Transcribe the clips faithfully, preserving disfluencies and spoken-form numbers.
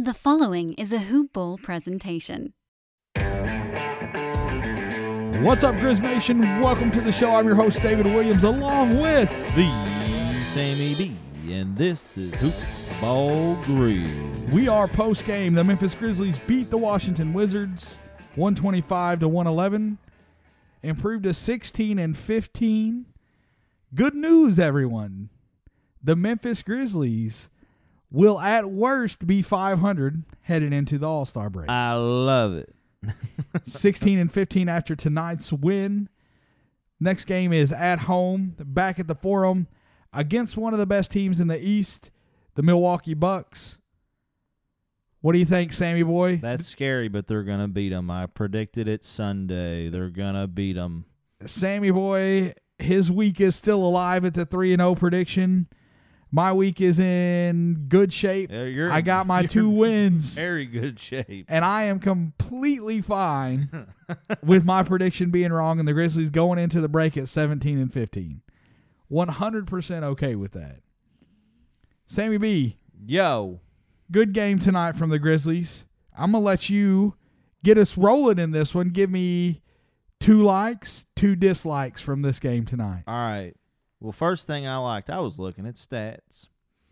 The following is a Hoop Bowl presentation. What's up, Grizz Nation? Welcome to the show. I'm your host, David Williams, along with the Sammy B, and this is Hoop Ball Grizz. We are post-game. The Memphis Grizzlies beat the Washington Wizards one twenty-five to one eleven, improved to sixteen and fifteen. Good news, everyone. The Memphis Grizzlies will at worst be five hundred headed into the All-Star break. I love it. sixteen and fifteen after tonight's win. Next game is at home, back at the Forum, against one of the best teams in the East, the Milwaukee Bucks. What do you think, Sammy boy? That's scary, but they're going to beat them. I predicted it Sunday. They're going to beat them. Sammy boy, his week is still alive at the three and oh prediction. My week is in good shape. Yeah, you're, I got my two wins. Very good shape. And I am completely fine with my prediction being wrong and the Grizzlies going into the break at seventeen and fifteen. one hundred percent okay with that. Sammy B. Yo. Good game tonight from the Grizzlies. I'm going to let you get us rolling in this one. Give me two likes, two dislikes from this game tonight. All right. Well, first thing I liked, I was looking at stats.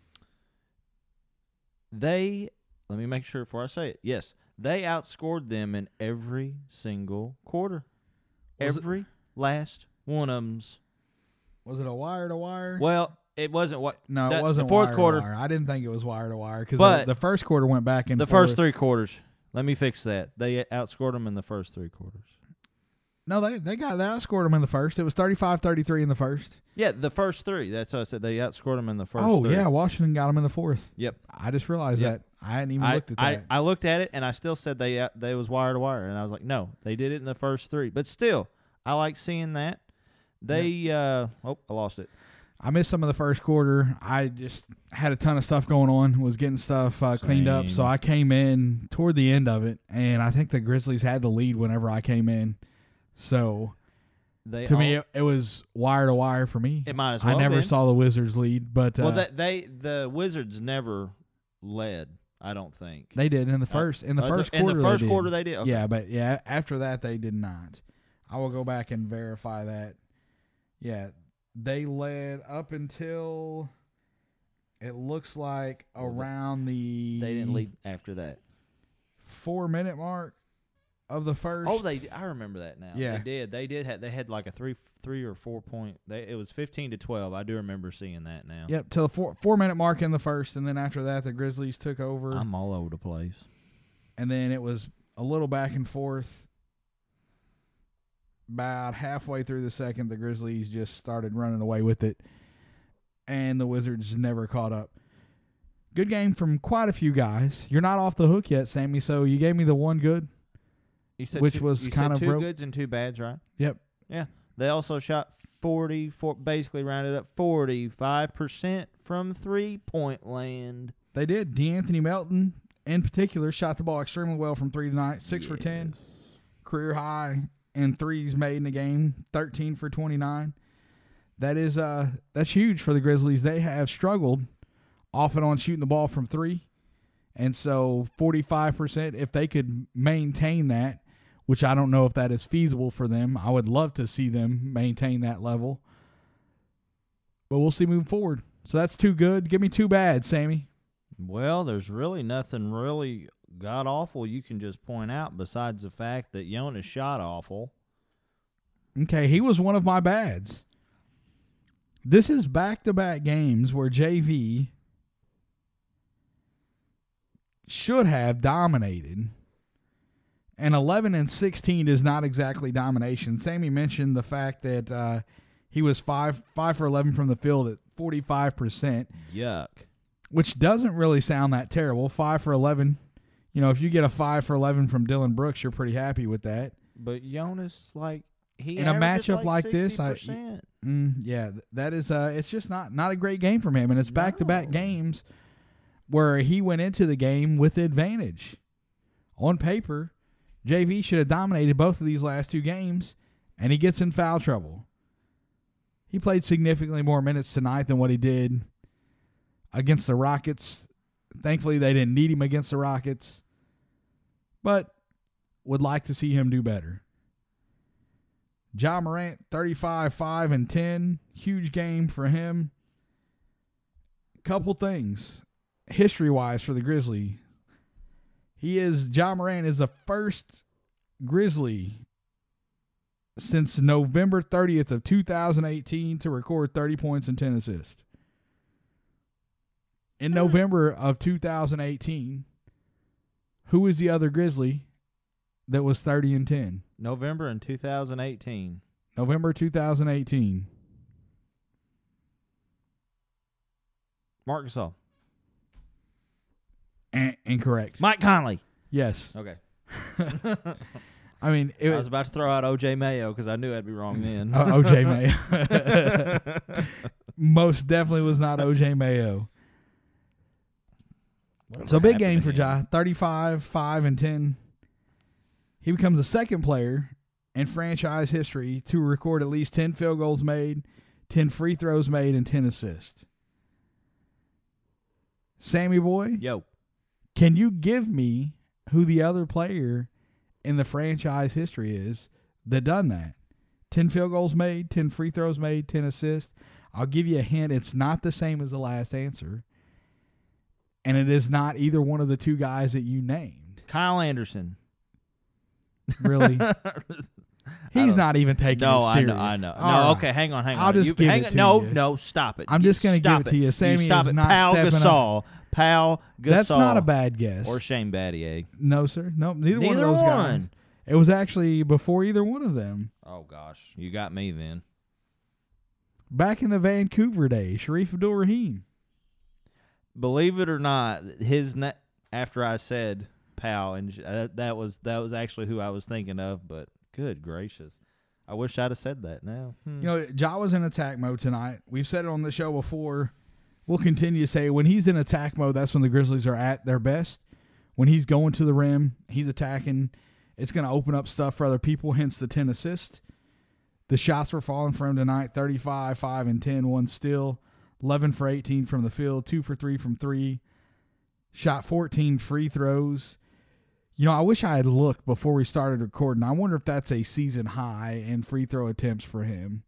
They, let me make sure before I say it. Yes, they outscored them in every single quarter. Was every it, last one of them's. Was it a wire to wire? Well, it wasn't what. No, the, it wasn't the fourth wire quarter. to wire. I didn't think it was wire to wire because But the, the first quarter went back and the forth. first three quarters. Let me fix that. They outscored them in the first three quarters. No, they they got they outscored them in the first. It was thirty-five thirty-three in the first. Yeah, the first three. That's what I said. They outscored them in the first oh, three. yeah, Washington got them in the fourth. Yep. I just realized Yep. that. I hadn't even I, looked at I, that. I looked at it, and I still said they uh, they was wire to wire. And I was like, no, they did it in the first three. But still, I like seeing that. They, yep. uh, oh, I lost it. I missed some of the first quarter. I just had a ton of stuff going on, was getting stuff uh, cleaned up. So I came in toward the end of it, and I think the Grizzlies had the lead whenever I came in. So they to all, me, it, it was wire to wire for me. It might as well I never been. saw the Wizards lead, but uh, well, that they the Wizards never led. I don't think they did in the first in the uh, first in quarter. the first they quarter did. they did. Okay. Yeah, but yeah, after that they did not. I will go back and verify that. Yeah, they led up until it looks like around the They didn't lead after that. four minute mark of the first. Oh, they I remember that now. Yeah. They did. They did have they had like a three three or four point they it was fifteen to twelve. I do remember seeing that now. Yep, till the four four minute mark in the first, and then after that the Grizzlies took over. I'm all over the place. And then it was a little back and forth. About halfway through the second, the Grizzlies just started running away with it, and the Wizards never caught up. Good game from quite a few guys. You're not off the hook yet, Sammy, so you gave me the one good. You said Which two, was you kind said of two broke. goods and two bads, right? Yep. Yeah. They also shot forty, four, basically rounded up forty-five percent from three-point land. They did. DeAnthony Melton, in particular, shot the ball extremely well from three tonight. Six for ten. Career high in threes made in the game. thirteen for twenty-nine. That is uh that's huge for the Grizzlies. They have struggled off and on shooting the ball from three. And so forty-five percent, if they could maintain that, which I don't know if that is feasible for them. I would love to see them maintain that level. But we'll see moving forward. So that's two good. Give me two bad, Sammy. Well, there's really nothing really god-awful you can just point out besides the fact that Jonas shot awful. Okay, he was one of my bads. This is back-to-back games where J V should have dominated. And eleven and sixteen is not exactly domination. Sammy mentioned the fact that uh, he was five, five for eleven from the field at forty-five percent. Yuck. Which doesn't really sound that terrible. five for eleven. You know, if you get a five for eleven from Dylan Brooks, you're pretty happy with that. But Jonas, like, he in a averages matchup like, like this, I, mm, yeah, that is uh, it's just not not a great game from him, and it's back to back games where he went into the game with advantage. On paper, J V should have dominated both of these last two games, and he gets in foul trouble. He played significantly more minutes tonight than what he did against the Rockets Thankfully, they didn't need him against the Rockets, but would like to see him do better. Ja Morant, thirty-five, five, and ten. Huge game for him. Couple things, history-wise, for the Grizzlies. He is, Ja Morant is the first Grizzly since November thirtieth of two thousand eighteen to record thirty points and ten assists. In November of two thousand eighteen, who was the other Grizzly that was thirty and ten? November in two thousand eighteen. November two thousand eighteen. Marc Gasol. A- incorrect. Mike Conley. Yes. Okay. I mean, it I was, was about to throw out O J Mayo because I knew I'd be wrong then. uh, O J Mayo. Most definitely was not O J Mayo. So big game for Ja. thirty-five, five, and ten. He becomes the second player in franchise history to record at least ten field goals made, ten free throws made, and ten assists. Sammy boy, Yo. can you give me who the other player in the franchise history is that done that? ten field goals made, ten free throws made, ten assists. I'll give you a hint. It's not the same as the last answer. And it is not either one of the two guys that you named. Kyle Anderson. Really? He's not even taking No, it I serious. know, I know. All no, right. okay, hang on, hang on. I'll just you, give hang it on. to no, you. no, stop it. I'm You just gonna give stop it to you. Sammy stop is it. not Pal stepping up. Gasol. Pal Gasol. That's not a bad guess. Or Shane Battier. No, sir. No, neither, Neither one of those guys. one. It was actually before either one of them. Oh, gosh. You got me then. Back in the Vancouver days, Sharif Abdul-Rahim. Believe it or not, his ne- after I said Pal, and uh, that was that was actually who I was thinking of, but good gracious. I wish I'd have said that now. Hmm. You know, Ja was in attack mode tonight. We've said it on the show before. We'll continue to say when he's in attack mode, that's when the Grizzlies are at their best. When he's going to the rim, he's attacking. It's going to open up stuff for other people, hence the ten assists. The shots were falling for him tonight, thirty-five, five, and ten, one steal, eleven for eighteen from the field, two for three from three. Shot fourteen free throws. You know, I wish I had looked before we started recording. I wonder if that's a season high in free throw attempts for him.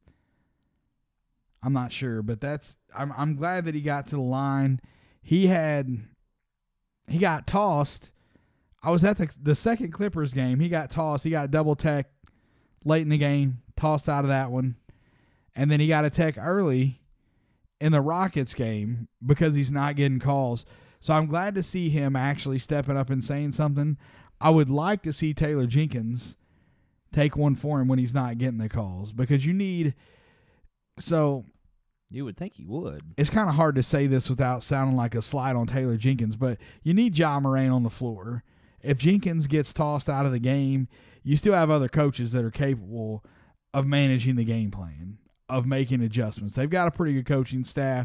I'm not sure, but that's I'm I'm glad that he got to the line. He had he got tossed. I was at the, the second Clippers game. He got tossed. He got double tech late in the game, tossed out of that one. And then he got a tech early in the Rockets game because he's not getting calls. So I'm glad to see him actually stepping up and saying something. I would like to see Taylor Jenkins take one for him when he's not getting the calls because you need – so – You would think he would. it's kind of hard to say this without sounding like a slide on Taylor Jenkins, but you need Ja Morant on the floor. If Jenkins gets tossed out of the game, you still have other coaches that are capable of managing the game plan, of making adjustments. They've got a pretty good coaching staff.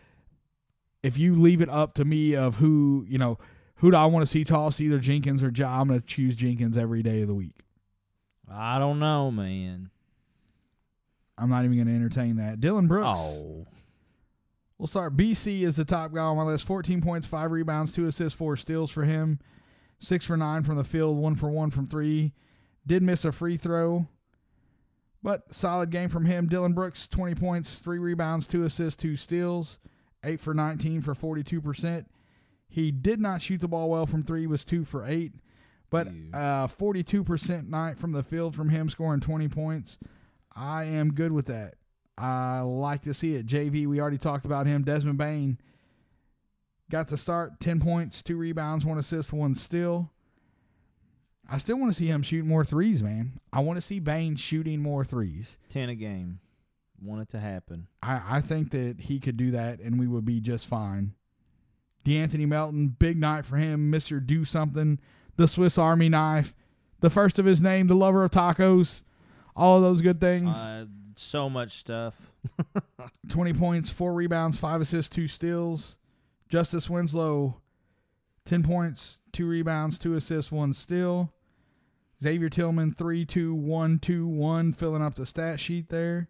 If you leave it up to me of who, you know, who do I want to see toss, either Jenkins or Ja, I'm going to choose Jenkins every day of the week. I don't know, man. I'm not even going to entertain that. Dylan Brooks. Oh. We'll start. B C is the top guy on my list. fourteen points, five rebounds, two assists, four steals for him. Six for nine from the field, one for one from three. Did miss a free throw, but solid game from him. Dylan Brooks, twenty points, three rebounds, two assists, two steals. eight for nineteen for forty-two percent. He did not shoot the ball well from three, was two for eight. But uh, forty-two percent night from the field from him, scoring twenty points. I am good with that. I like to see it. J V, we already talked about him. Desmond Bane got to start, ten points, two rebounds, one assist, one steal. I still want to see him shoot more threes, man. I want to see Bane shooting more threes. ten a game. Want it to happen. I, I think that he could do that, and we would be just fine. DeAnthony Melton, big night for him. Mister Do Something, the Swiss Army knife, the first of his name, the lover of tacos, all of those good things. Uh, so much stuff. twenty points, four rebounds, five assists, two steals. Justice Winslow, ten points, two rebounds, two assists, one steal. Xavier Tillman, three, two, one, two, one, filling up the stat sheet there.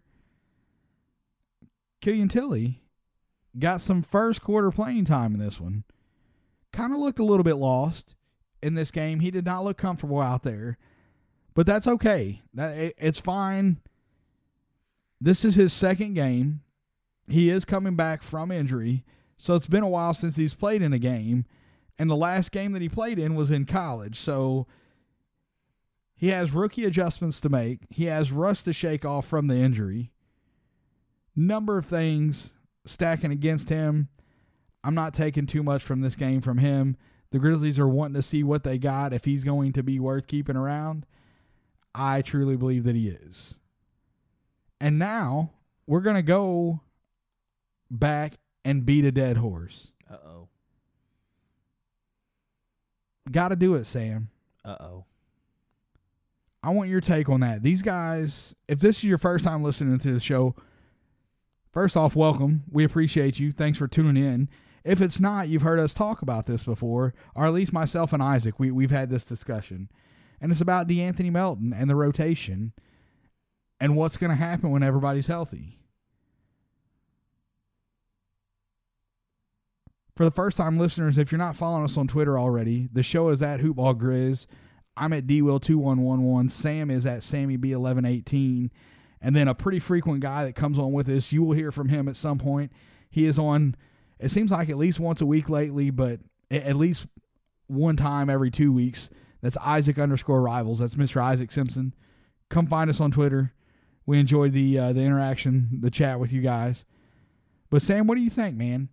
Killian Tilly got some first quarter playing time in this one. kind of looked a little bit lost in this game. He did not look comfortable out there, but that's okay. That it, it's fine. This is his second game. He is coming back from injury, so it's been a while since he's played in a game, and the last game that he played in was in college, so he has rookie adjustments to make. He has rust to shake off from the injury. Number of things stacking against him. I'm not taking too much from this game from him. The Grizzlies are wanting to see what they got, if he's going to be worth keeping around. I truly believe that he is. And now we're going to go back and beat a dead horse. Uh-oh. Got to do it, Sam. Uh-oh. I want your take on that. These guys, if this is your first time listening to the show, first off, welcome. We appreciate you. Thanks for tuning in. If it's not, you've heard us talk about this before, or at least myself and Isaac, we, we've had this discussion. And it's about DeAnthony Melton and the rotation and what's going to happen when everybody's healthy. For the first-time listeners, if you're not following us on Twitter already, the show is at HoopBallGrizz. I'm at D Will two one one one. Sam is at Sammy B eleven eighteen. And then a pretty frequent guy that comes on with us, you will hear from him at some point. He is on, it seems like at least once a week lately, but at least one time every two weeks. That's Isaac underscore Rivals. That's Mister Isaac Simpson. Come find us on Twitter. We enjoyed the uh, the interaction, the chat with you guys. But Sam, what do you think, man?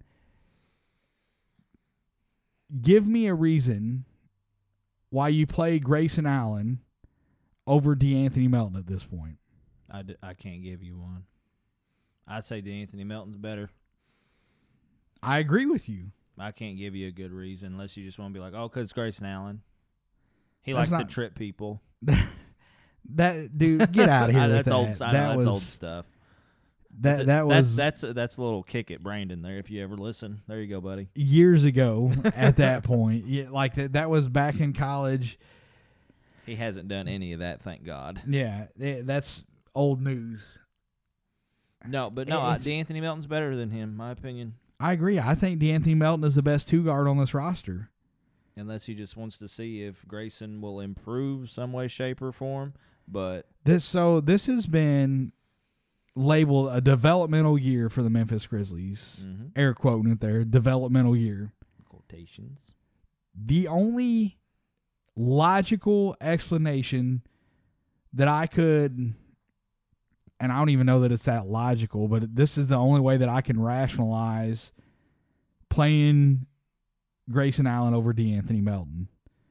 Give me a reason why you play Grayson Allen over DeAnthony Melton at this point. I, d- I can't give you one. I'd say DeAnthony Melton's better. I agree with you. I can't give you a good reason unless you just want to be like, oh, because it's Grayson Allen. He That's likes not, to trip people. That dude, get out of here. that's with old. that. I know, that that's was old stuff. That that's a, that was that's that's a, that's a little kick at Brandon there. If you ever listen, there you go, buddy. Years ago. At that point, yeah, like that. That was back in college. He hasn't done any of that, thank God. Yeah, it, that's old news. No, but no, I, DeAnthony Melton's better than him, in my opinion. I agree. I think DeAnthony Melton is the best two guard on this roster. Unless he just wants to see if Grayson will improve some way, shape, or form. But this so this has been labeled a developmental year for the Memphis Grizzlies. mm-hmm. Air quoting it there, developmental year. Quotations. The only logical explanation that I could, and I don't even know that it's that logical, but this is the only way that I can rationalize playing Grayson Allen over DeAnthony Melton,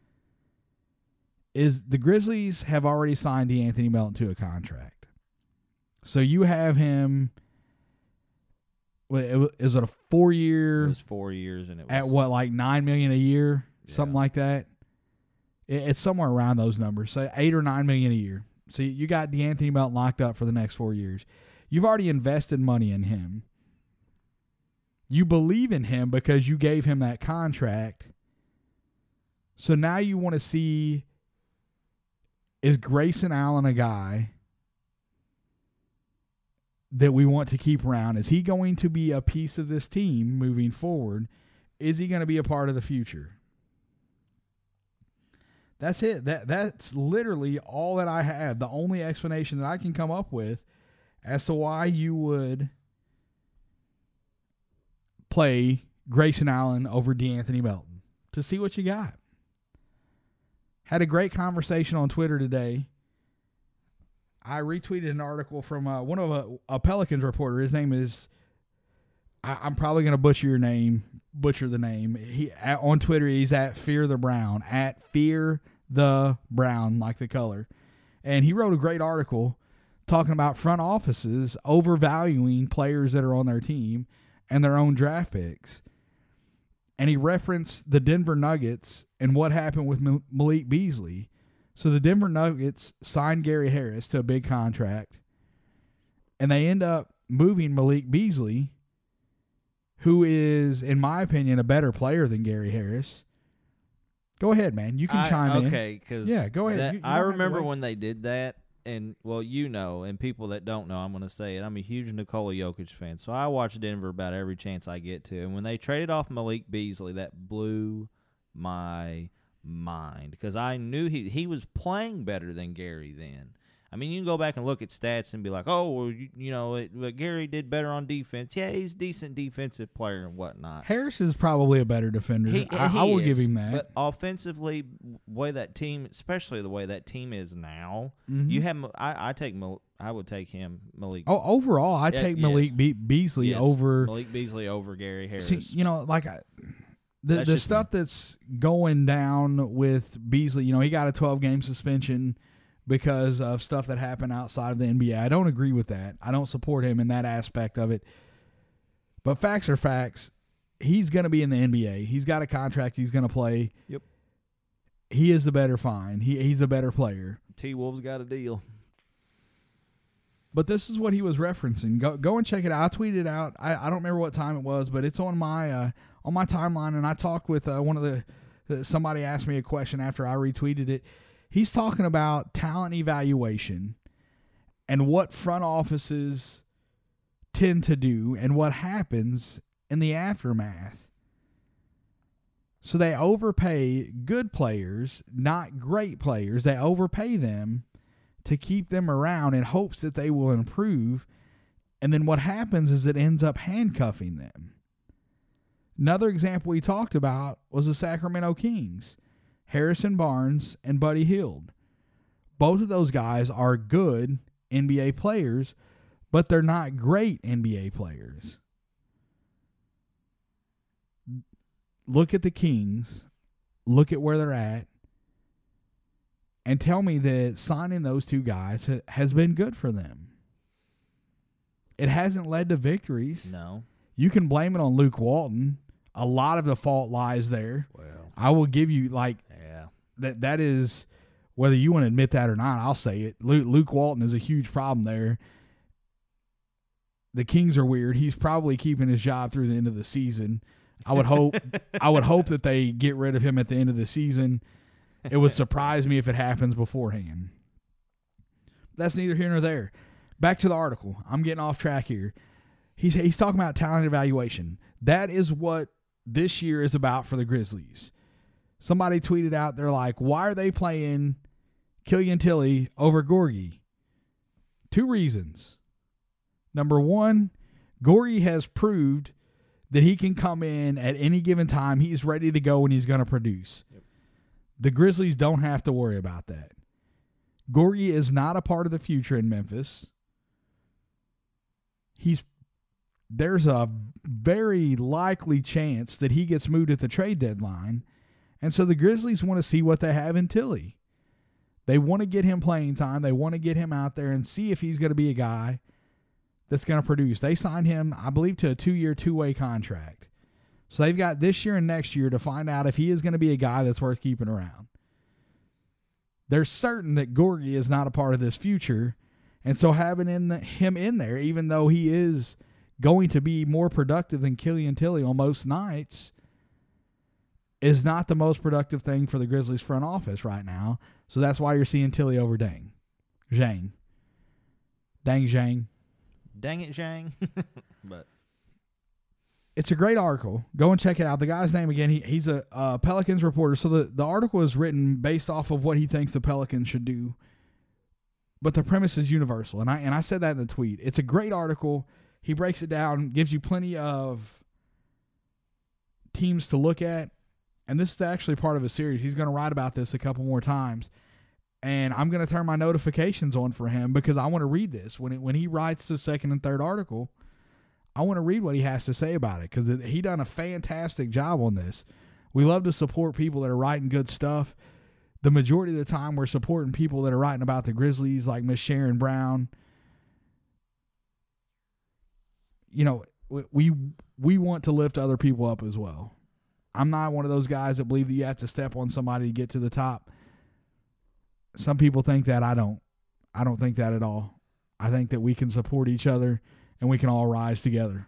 is the Grizzlies have already signed DeAnthony Melton to a contract. So you have him, is it a four-year? It was four years. and it was At what, like nine million dollars a year? Yeah. Something like that? It's somewhere around those numbers. So eight or nine million dollars a year. So you got DeAnthony Melton locked up for the next four years. You've already invested money in him. You believe in him because you gave him that contract. So now you want to see, is Grayson Allen a guy that we want to keep around? Is he going to be a piece of this team moving forward? Is he going to be a part of the future? That's it. That That's literally all that I had. The only explanation that I can come up with as to why you would play Grayson Allen over DeAnthony Melton, to see what you got. Had a great conversation on Twitter today. I retweeted an article from uh, one of a, a Pelicans reporter. His name is, I, I'm probably going to butcher your name, butcher the name. He at, on Twitter, he's at Fear the Brown, at Fear the Brown, like the color. And he wrote a great article talking about front offices overvaluing players that are on their team and their own draft picks. And he referenced the Denver Nuggets and what happened with M- Malik Beasley. So the Denver Nuggets signed Gary Harris to a big contract, and they end up moving Malik Beasley, who is, in my opinion, a better player than Gary Harris. Go ahead, man. You can I, chime okay, in. Okay, because yeah, go ahead. That, You, you I remember when when they did that, and, well, you know, and people that don't know, I'm going to say it. I'm a huge Nikola Jokic fan, so I watch Denver about every chance I get to. And when they traded off Malik Beasley, that blew my mind because I knew he he was playing better than Gary then. I mean, you can go back and look at stats and be like, oh, well, you, you know, it, but Gary did better on defense. Yeah, he's a decent defensive player and whatnot. Harris is probably a better defender. He, I, he I will is, give him that. But offensively, way that team, especially the way that team is now, Mhm. you have. I, I take. Mal- I would take him, Malik. Oh, overall, I Yeah, take yes. Malik Be- Beasley Yes, over. Malik Beasley over Gary Harris. See, you know, like I, the That's the just stuff that's going down with Beasley. You know, he got a twelve game suspension because of stuff that happened outside of the N B A. I don't agree with that. I don't support him in that aspect of it. But facts are facts. He's going to be in the N B A. He's got a contract. He's going to play. Yep. He is the better find. He he's a better player. T-Wolves got a deal. But this is what he was referencing. Go go and check it out. I tweeted it out. I, I don't remember what time it was, but it's on my uh, on my timeline. And I talked with uh, one of the uh, somebody asked me a question after I retweeted it. He's talking about talent evaluation and what front offices tend to do and what happens in the aftermath. So they overpay good players, not great players. They overpay them to keep them around in hopes that they will improve. And then what happens is it ends up handcuffing them. Another example we talked about was the Sacramento Kings. Harrison Barnes and Buddy Hield. Both of those guys are good N B A players, but they're not great N B A players. Look at the Kings. Look at where they're at. And tell me that signing those two guys ha- has been good for them. It hasn't led to victories. No. You can blame it on Luke Walton. A lot of the fault lies there. Well. I will give you, like, Yeah. that. That is, whether you want to admit that or not, I'll say it. Luke, Luke Walton is a huge problem there. The Kings are weird. He's probably keeping his job through the end of the season. I would hope. I would hope that they get rid of him at the end of the season. It would surprise me if it happens beforehand. That's neither here nor there. Back to the article. I'm getting off track here. He's he's talking about talent evaluation. That is what this year is about for the Grizzlies. Somebody tweeted out, they're like, why are they playing Killian Tilly over Gorgie? Two reasons. Number one, Gorgie has proved that he can come in at any given time. He's ready to go and he's going to produce. Yep. The Grizzlies don't have to worry about that. Gorgie is not a part of the future in Memphis. He's there's a very likely chance that he gets moved at the trade deadline. And so the Grizzlies want to see what they have in Tilly. They want to get him playing time. They want to get him out there and see if he's going to be a guy that's going to produce. They signed him, I believe, to a two-year, two-way contract. So they've got this year and next year to find out if he is going to be a guy that's worth keeping around. They're certain that Gorgie is not a part of this future, and so having in the, him in there, even though he is going to be more productive than Killian Tilly on most nights, is not the most productive thing for the Grizzlies front office right now. So that's why you're seeing Tilly over Dang. Zhang. Dang Zhang. Dang it, Zhang. But it's a great article. Go and check it out. The guy's name, again, he, he's a uh, Pelicans reporter. So the, the article is written based off of what he thinks the Pelicans should do. But the premise is universal. And I and I said that in the tweet. It's a great article. He breaks it down, gives you plenty of teams to look at. And this is actually part of a series. He's going to write about this a couple more times. And I'm going to turn my notifications on for him because I want to read this. When it, when he writes the second and third article, I want to read what he has to say about it because he done a fantastic job on this. We love to support people that are writing good stuff. The majority of the time we're supporting people that are writing about the Grizzlies like Miss Sharon Brown. You know, we we want to lift other people up as well. I'm not one of those guys that believe that you have to step on somebody to get to the top. Some people think that. I don't. I don't think that at all. I think that we can support each other and we can all rise together.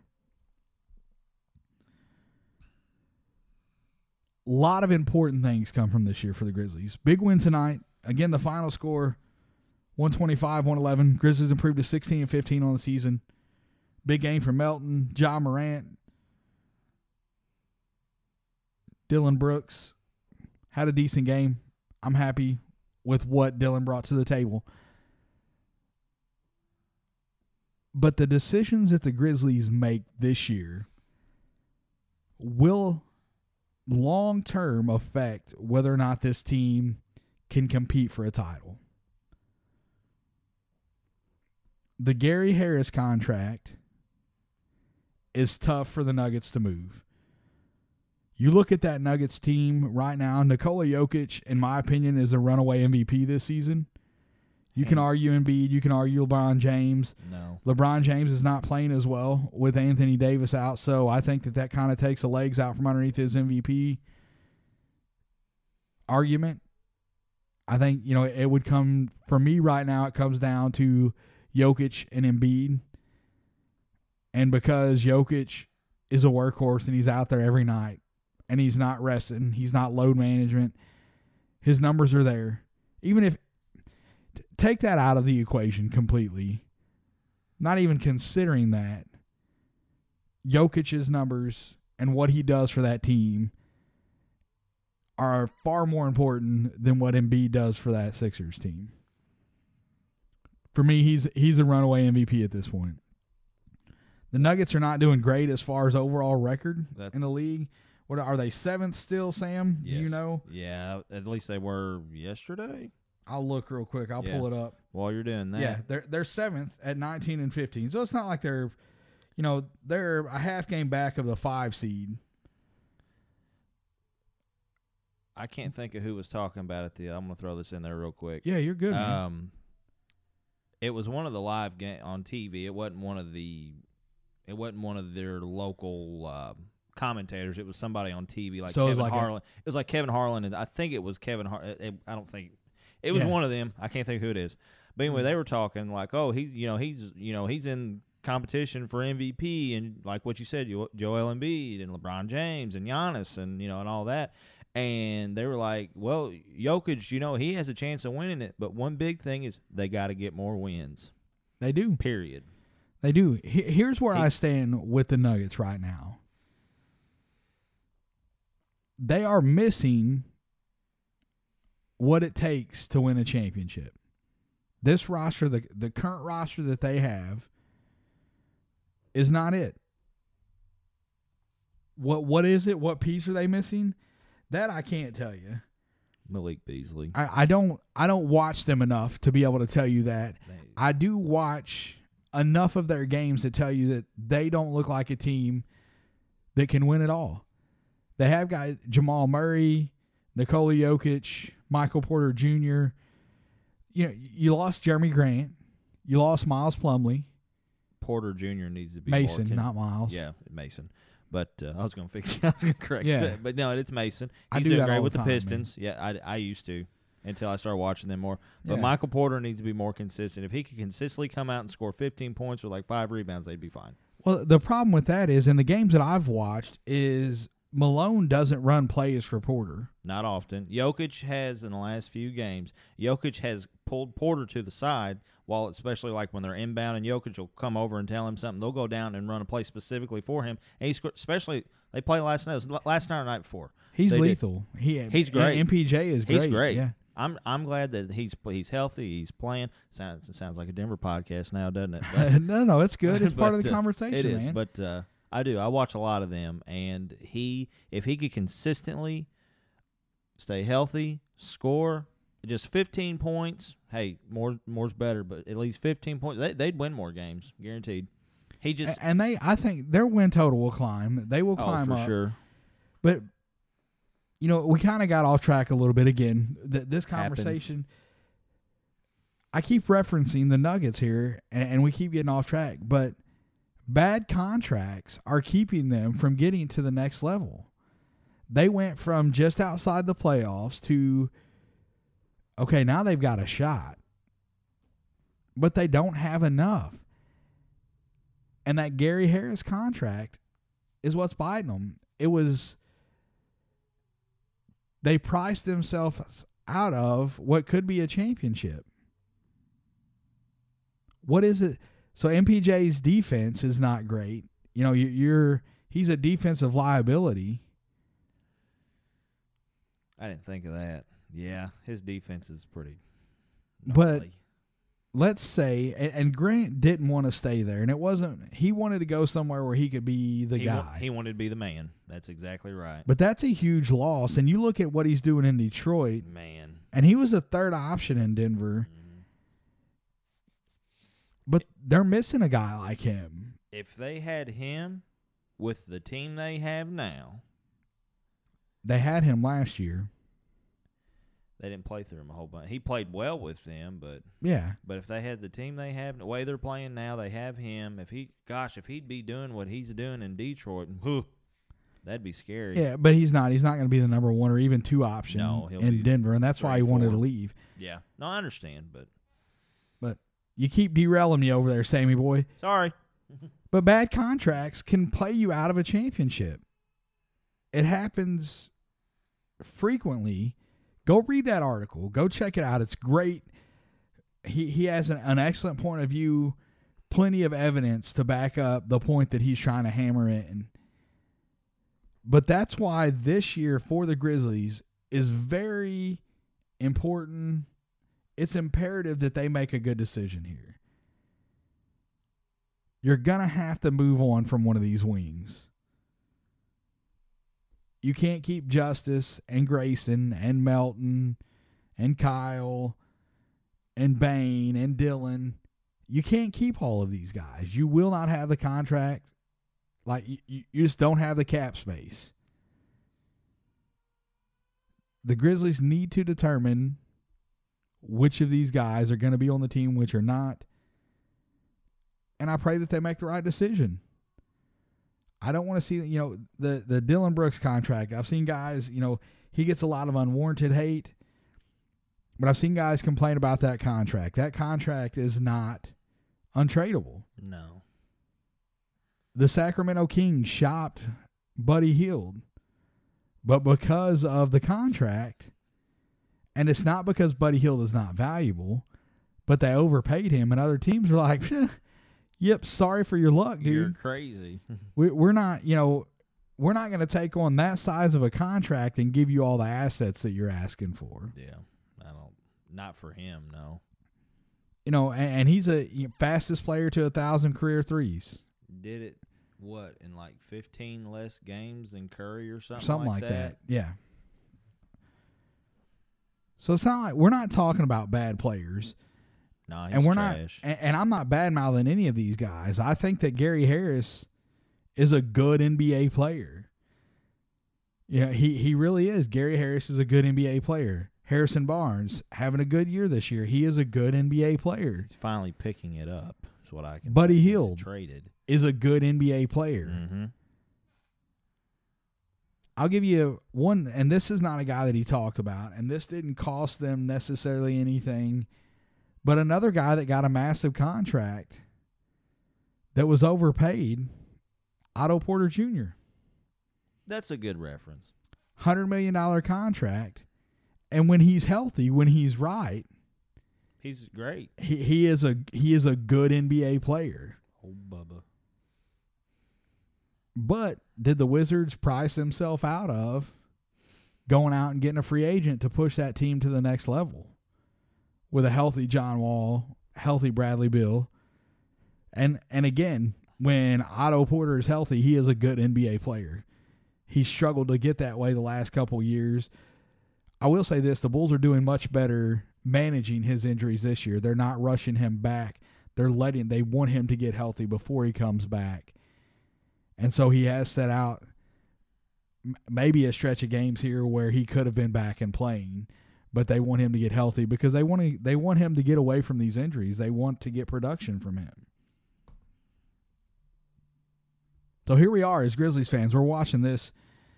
A lot of important things come from this year for the Grizzlies. Big win tonight. Again, the final score, one twenty-five one eleven. Grizzlies improved to sixteen and fifteen on the season. Big game for Melton, Ja Morant, Dylan Brooks. had a decent game. I'm happy with what Dillon brought to the table. But the decisions that the Grizzlies make this year will long-term affect whether or not this team can compete for a title. The Gary Harris contract is tough for the Nuggets to move. You look at that Nuggets team right now, Nikola Jokic, in my opinion, is a runaway M V P this season. You can argue Embiid, you can argue LeBron James. No. LeBron James is not playing as well with Anthony Davis out, so I think that that kind of takes the legs out from underneath his M V P argument. I think, you know, it would come, for me right now, it comes down to Jokic and Embiid. And because Jokic is a workhorse and he's out there every night and he's not resting, he's not load management, his numbers are there. Even if, take that out of the equation completely, not even considering that, Jokic's numbers and what he does for that team are far more important than what Embiid does for that Sixers team. For me, he's he's a runaway M V P at this point. The Nuggets are not doing great as far as overall record That's, in the league. What are they, seventh still, Sam? yes. Do you know? Yeah, at least they were yesterday. I'll look real quick. I'll Yeah. pull it up. While you're doing that. Yeah, they're they're seventh at nineteen and fifteen. So it's not like they're, you know, they're a half game back of the five seed. I can't think of who was talking about it. The I'm going to throw this in there real quick. Yeah, you're good, man. Um, it was one of the live game on T V. It wasn't one of the. It wasn't one of their local uh, commentators. It was somebody on T V like So it was Kevin like a- Harlan. It was like Kevin Harlan, and I think it was Kevin. Har- it, I don't think it was Yeah. one of them. I can't think who it is. But anyway, they were talking like, oh, he's you know he's you know he's in competition for M V P, and like what you said, Jo- Joel Embiid and LeBron James and Giannis and you know and all that. And they were like, well, Jokic, you know, he has a chance of winning it. But one big thing is they got to get more wins. They do. Period. They do. He- Here's where He- I stand with the Nuggets right now. They are missing what it takes to win a championship. This roster, the the current roster that they have, is not it. What what is it? What piece are they missing? That I can't tell you. Malik Beasley. I, I don't I don't watch them enough to be able to tell you that. They- I do watch enough of their games to tell you that they don't look like a team that can win it all. They have guys, Jamal Murray, Nikola Jokic, Michael Porter Junior You know, you lost Jeremy Grant. You lost Miles Plumlee. Porter Junior needs to be Mason, more con- not Miles. Yeah, Mason. But uh, I was going to fix I was going to correct Yeah. that. But no, it's Mason. I He's do doing that great all with the the, time, Pistons. Yeah, I, I used to until I started watching them more. But Yeah. Michael Porter needs to be more consistent. If he could consistently come out and score fifteen points with like five rebounds, they'd be fine. Well, the problem with that is in the games that I've watched is Malone doesn't run plays for Porter. Not often. Jokic has in the last few games. Jokic has pulled Porter to the side, while especially like when they're inbound and Jokic will come over and tell him something. They'll go down and run a play specifically for him. And he's especially they played last night. It was last night or night before. He's They did. lethal. He He's great. M P J is great. He's great. Yeah. I'm I'm glad that he's he's healthy. He's playing. Sounds it sounds like a Denver podcast now, doesn't it? But, no, no, it's good. It's part of the but, uh, conversation, It is, man. but uh, I do. I watch a lot of them, and he if he could consistently stay healthy, score just fifteen points. Hey, more more's better, but at least fifteen points. They, they'd win more games, guaranteed. He just A- and they, I think their win total will climb. They will oh climb for up. sure. But you know, we kind of got off track a little bit again. Th- this Happens. conversation, I keep referencing the Nuggets here, and, and we keep getting off track. But bad contracts are keeping them from getting to the next level. They went from just outside the playoffs to, okay, now they've got a shot, but they don't have enough. And that Gary Harris contract is what's biting them. It was, they priced themselves out of what could be a championship. What is it? So M P J's defense is not great. You know, you, you're he's a defensive liability. I didn't think of that. Yeah, his defense is pretty But gnarly. let's say, and, and Grant didn't want to stay there, and it wasn't, he wanted to go somewhere where he could be the he guy. Wa- he wanted to be the man. That's exactly right. But that's a huge loss, and you look at what he's doing in Detroit, Man. and he was a third option in Denver, Mhm. but they're missing a guy like him. If they had him with the team they have now, They had him last year. they didn't play through him a whole bunch. He played well with them, but Yeah. but if they had the team they have, the way they're playing now, they have him. If he, gosh, if he'd be doing what he's doing in Detroit, whew, that'd be scary. Yeah, but he's not. He's not going to be the number one or even two option No, he'll in be Denver, and that's why three, he wanted four. to leave. Yeah. No, I understand, but But you keep derailing me over there, Sammy boy. sorry. But bad contracts can play you out of a championship. It happens frequently. Go read that article. Go check it out. It's great. He he has an, an excellent point of view, plenty of evidence to back up the point that he's trying to hammer in. But that's why this year for the Grizzlies is very important. It's imperative that they make a good decision here. You're going to have to move on from one of these wings. You can't keep Justice and Grayson and Melton and Kyle and Bain and Dylan. You can't keep all of these guys. You will not have the contract. Like, you, you just don't have the cap space. The Grizzlies need to determine which of these guys are going to be on the team, which are not. And I pray that they make the right decision. I don't want to see, you know, the, the Dylan Brooks contract. I've seen guys, you know, he gets a lot of unwarranted hate. But I've seen guys complain about that contract. That contract is not untradeable. No. The Sacramento Kings shopped Buddy Hield. But because of the contract, and it's not because Buddy Hield is not valuable, but they overpaid him, and other teams are like, yep, sorry for your luck, dude. You're crazy. we, we're not, you know, we're not going to take on that size of a contract and give you all the assets that you're asking for. Yeah. I don't, not for him, no. You know, and, and he's a you know, fastest player to a thousand career threes. Did it, what, in like fifteen less games than Curry or something, Something like, like that. that? Yeah. So it's not like we're not talking about bad players. No, he's and we're trash. not, and, and I'm not bad mouthing any of these guys. I think that Gary Harris is a good N B A player. Yeah, he he really is. Gary Harris is a good N B A player. Harrison Barnes having a good year this year. He is a good N B A player. He's finally picking it up. Is what I can. Buddy say, since he Hield. traded. Is a good N B A player. Mm-hmm. I'll give you one, and this is not a guy that he talked about, and this didn't cost them necessarily anything, but another guy that got a massive contract that was overpaid, Otto Porter Junior That's a good reference. one hundred million dollars contract, and when he's healthy, when he's right, He's great. he, he is a he is a good N B A player. Oh, Bubba. But did the Wizards price themselves out of going out and getting a free agent to push that team to the next level with a healthy John Wall, healthy Bradley Beal? And and again, when Otto Porter is healthy, he is a good N B A player. He struggled to get that way the last couple years. I will say this, the Bulls are doing much better managing his injuries this year. They're not rushing him back. They're letting they want him to get healthy before he comes back. And so he has set out maybe a stretch of games here where he could have been back and playing, but they want him to get healthy because they want to, they want him to get away from these injuries. They want to get production from him. So here we are as Grizzlies fans. We're watching this,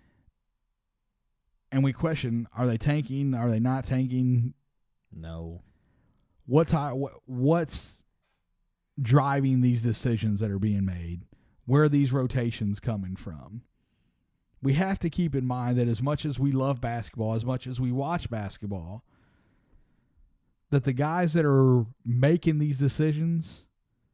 and we question, are they tanking? Are they not tanking? No. What ty- what, what's driving these decisions that are being made? Where are these rotations coming from? We have to keep in mind that as much as we love basketball, as much as we watch basketball, that the guys that are making these decisions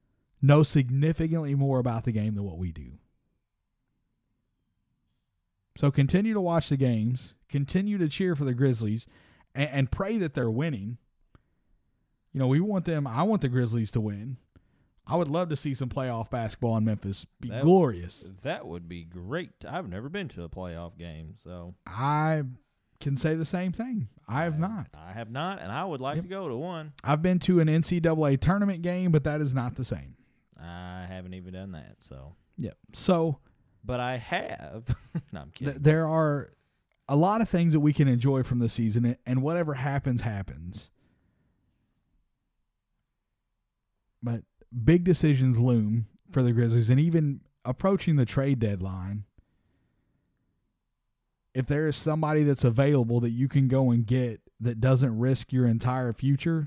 know significantly more about the game than what we do. So continue to watch the games, continue to cheer for the Grizzlies, and, and pray that they're winning. You know, we want them. I want the Grizzlies to win. I would love to see some playoff basketball in Memphis. Be That- glorious. That would be great. I've never been to a playoff game, so I can say the same thing. I have not. I have not, and I would like Yep. to go to one. I've been to an N C double A tournament game, but that is not the same. I haven't even done that, so. Yep. So But I have. No, I'm kidding. th- there are a lot of things that we can enjoy from the season, and whatever happens, happens. But big decisions loom for the Grizzlies, and even approaching the trade deadline. If there is somebody that's available that you can go and get that doesn't risk your entire future,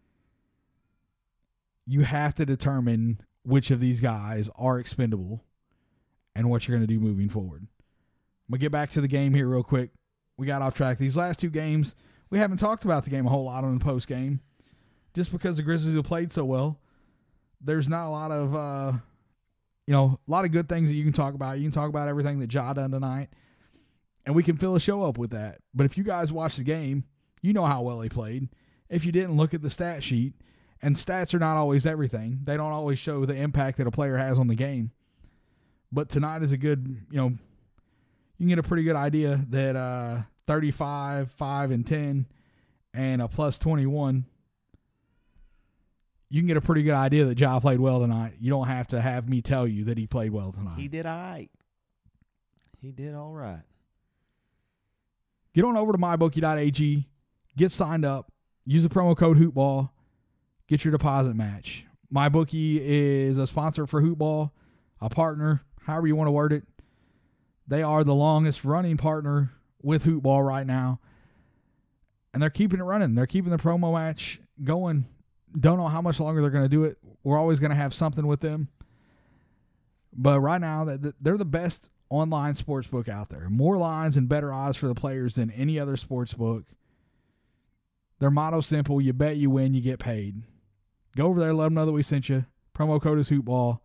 you have to determine which of these guys are expendable and what you're going to do moving forward. I'm going to get back to the game here real quick. We got off track. These last two games, we haven't talked about the game a whole lot on the post game just because the Grizzlies have played so well. There's not a lot of, uh, you know, a lot of good things that you can talk about. You can talk about everything that Ja done tonight, and we can fill a show up with that. But if you guys watch the game, you know how well he played. If you didn't, look at the stat sheet. And stats are not always everything. They don't always show the impact that a player has on the game. But tonight is a good, you know, you can get a pretty good idea that uh, thirty-five, five, and ten, and a plus twenty-one, you can get a pretty good idea that Ja played well tonight. You don't have to have me tell you that he played well tonight. He did all right. He did all right. Get on over to my bookie dot a g, get signed up, use the promo code HoopBall, get your deposit match. MyBookie is a sponsor for HoopBall, a partner, however you want to word it. They are the longest running partner with HoopBall right now, and they're keeping it running. They're keeping the promo match going. Don't know how much longer they're going to do it. We're always going to have something with them. But right now, they're the best online sports book out there. More lines and better odds for the players than any other sports book. Their motto's simple: you bet, you win, you get paid. Go over there, let them know that we sent you. Promo code is HoopBall.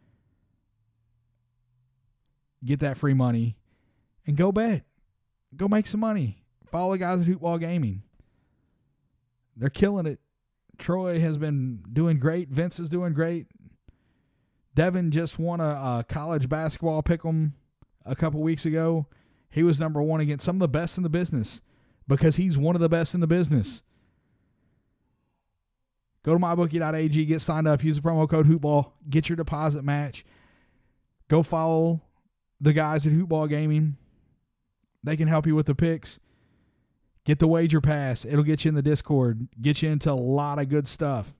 Get that free money and go bet. Go make some money. Follow the guys at HoopBall Gaming. They're killing it. Troy has been doing great. Vince is doing great. Devin just won a, a college basketball pick'em a couple weeks ago. He was number one against some of the best in the business because he's one of the best in the business. Go to my bookie dot a g, get signed up, use the promo code HoopBall, get your deposit match. Go follow the guys at HoopBall Gaming. They can help you with the picks. Get the wager pass. It'll get you in the Discord, get you into a lot of good stuff.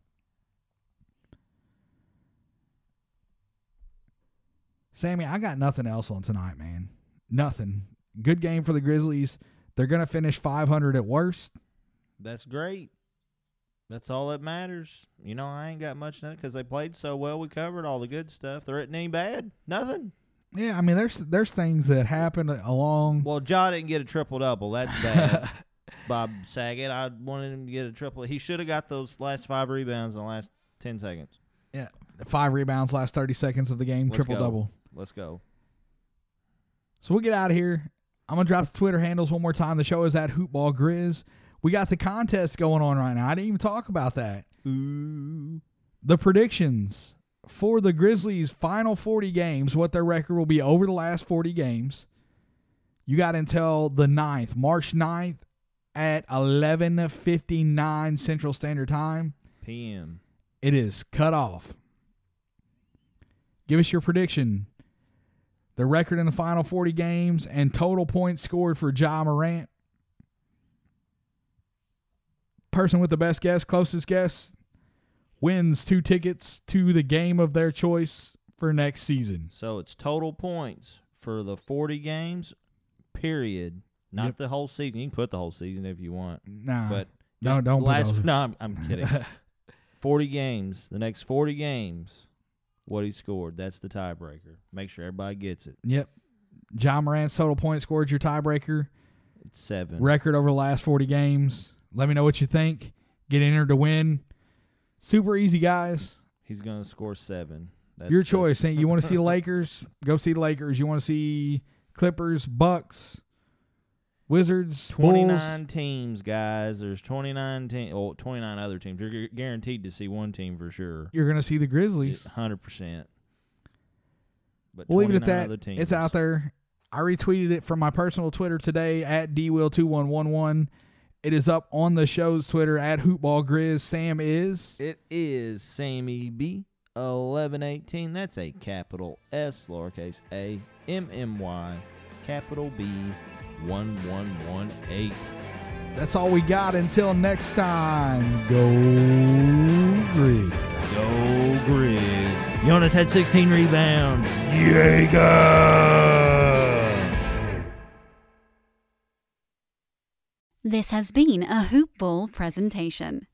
Sammy, I got nothing else on tonight, man. Nothing. Good game for the Grizzlies. They're going to finish five hundred at worst. That's great. That's all that matters. You know, I ain't got much in it because they played so well. We covered all the good stuff. There isn't any bad. Nothing. Yeah, I mean, there's there's things that happen along. Well, Ja didn't get a triple-double. That's bad. Bob Saget, I wanted him to get a triple. He should have got those last five rebounds in the last ten seconds. Yeah, five rebounds last thirty seconds of the game, Let's triple go. double. Let's go. So we'll get out of here. I'm gonna drop the Twitter handles one more time. The show is at Hoopball Grizz. We got the contest going on right now. I didn't even talk about that. Ooh. The predictions for the Grizzlies' final forty games, what their record will be over the last forty games. You got until the ninth, March ninth at eleven fifty-nine Central Standard Time. P M. It is cut off. Give us your prediction. The record in the final forty games and total points scored for Ja Morant. Person with the best guess, closest guess, wins two tickets to the game of their choice for next season. So it's total points for the forty games, period. Not Yep. the whole season. You can put the whole season if you want. Nah, But no, just don't put last, those. No, I'm, I'm kidding. forty games. The next forty games, what he scored. That's the tiebreaker. Make sure everybody gets it. Yep. Ja Morant's total points scored your tiebreaker. It's seven. Record over the last forty games. Let me know what you think. Get entered to win. Super easy, guys. He's going to score seven. That's Your the- choice. You want to see the Lakers? Go see the Lakers. You want to see Clippers, Bucks, Wizards, twenty-nine Bulls. teams, guys. There's twenty-nine teams. Oh, twenty-nine other teams. You're gu- guaranteed to see one team for sure. You're going to see the Grizzlies. one hundred percent. But We'll leave it at twenty-nine that. other teams. It's out there. I retweeted it from my personal Twitter today at D Will two one one one. It is up on the show's Twitter at HoopballGrizz. Sam is. It is Sammy B eleven eighteen. That's a capital S, lowercase a, M M Y, capital B one one one eight. That's all we got. Until next time, go Grizz. Go Grizz. Jonas had sixteen rebounds. Jaeger. This has been a Hoop Ball presentation.